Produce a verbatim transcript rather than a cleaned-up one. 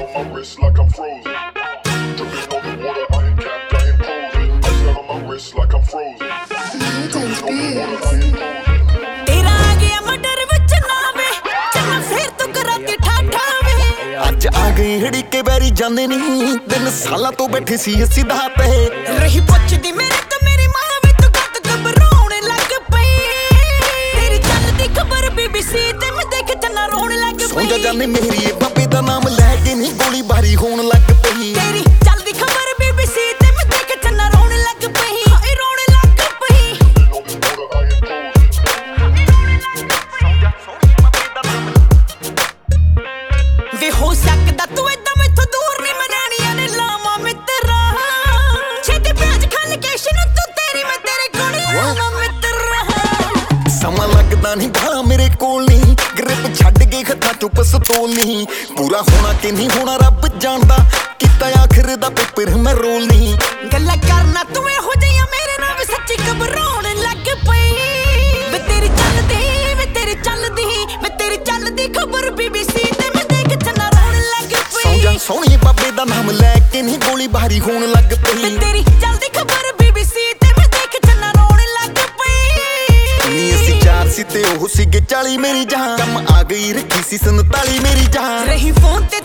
on my wrist like I'm frozen. Dripping on the water, I ain't capped, I ain't posing. Ice on my wrist like I'm frozen. Dripping on the water, I ain't posing. तेरा आ गया murder विच नावे चल फिर तू कराती ठाठा वे ਅੱਜ ਆ ਗਈ ਹੜੀ ਕੇ ਬੈਰੀ ਜਾਂਦੇ ਨਹੀਂ ਤਿੰਨ ਸਾਲਾਂ ਤੋਂ ਬੈਠੇ ਸੀ ਸਿੱਧਾ ਤੇ ਰਹੀ ਪੁੱਛਦੀ ਮੇਰੇ ਤੇ ਮੇਰੀ ਮਾਂ ਵੀ ਤੂੰ ਗੱਤ ਘਬਰਾਉਣ ਲੱਗ ਪਈ ਤੇਰੀ ਚੱਲਦੀ ਖਬਰ ਬੀਬੀਸੀ ਤੇ ਮੈਂ ਦੇਖ ਜੰਨਾ ਰੋਣ ਲੱਗ ਪਈ ਸੋਚਾ ਜਾਨੇ ਮੇਰੀ ਬਾਬੇ ਦਾ ਨਾਮ ਲੈ ਕੇ ਨਹੀਂ ਗੋਲੀ ਬਾਰੀ ਹੋਣ ਲੱਗ ਪਈ ਤੇਰੀ ਚੱਲਦੀ ਖਬਰ ਬੀਬੀਸੀ ਤੇ ਮੈਂ ਦੇਖ ਜੰਨਾ ਰੋਣ ਲੱਗ ਪਈ ਹਾਏ ਰੋਣ ਲੱਗ ਪਈ ਵੇ ਹੋ ਸਕਦਾ ਤੂੰ ਏਦਾਂ ਮੈਥੋਂ ਦੂਰ ਨਹੀਂ ਮਨਾਣੀਆਂ ਨੇ ਲਾਵਾਂ ਮਿੱਤਰਾ ਛੇਤੀ ਭੇਜ ਖਲ ਕੇਸ਼ ਨੂੰ ਤੂੰ ਤੇਰੀ ਮੈਂ ਤੇਰੇ ਕੋਲ ਆਵਾਂ ਮਿੱਤਰਾ ਸਮਾਂ ਲੱਗਦਾ ਨਹੀਂ ਬਾਹਲਾ ਮੇਰੇ ਕੋਲ ਨਹੀਂ ਗ੍ਰਿਪ ਛੱਡ ਕੇ ਹੱਥਾਂ ਚੋਂ ਪਿਸਤੌਲ ਨਹੀਂ ਪੂਰਾ ਹੋਣਾ ਕਿ ਨਹੀਂ ਹੋਣਾ ਰੱਬ ਜਾਣਦਾ ਕੀਤਾ ਆਖਰ ਦਾ ਪੇਪਰ ਮੈਂ ਰੋਲ ਨਹੀਂ ਗੱਲਾਂ ਕਰਨਾ ਤੂੰ ਇਹੋ ਜਿਹੀਆਂ ਮੇਰੇ ਨਾਲ ਵੀ ਸੱਚੀ ਘਬਰਾਉਣ ਲੱਗ ਪਈ ਵੇ ਤੇਰੀ ਚੱਲਦੀ ਵੇ ਤੇਰੀ ਚੱਲਦੀ ਵੇ ਤੇਰੀ ਚੱਲਦੀ ਖਬਰ ਬੀਬੀਸੀ ਤੇ ਮੈਂ ਦੇਖ ਜੰਨਾ ਰੋਣ ਲੱਗ ਪਈ ਸੌਂ ਜਾ ਸੋਹਣੀ ਬਾਬੇ ਦਾ ਨਾਮ ਲੈ ਕੇ ਨਹੀਂ ਗੋਲੀ ਬਾਰੀ ਹੋਣ ਲੱਗ ਪਈ ਵੇ ਤੇਰੀ ਚੱਲਦੀ ਖਬਰ ਬੀਬੀਸੀ ਤੇ ਮੈਂ ਦੇਖ ਜੰਨਾ ਰੋਣ ਲੱਗ ਪਈ ਨੀ ਅਸੀਂ ਚਾਰ ਸੀ ਤੇ ਉਹ ਸੀਗੇ ਚਾਲੀ ਮੇਰੀ ਜਾਨ ਕੰਮ ਆ ਗਈ ਰੱਖੀ ਸੀ ਸੰਤਾਲੀ ਮੇਰੀ ਜਾਨ ਰਹੀ ਫੋਨ ਤੇ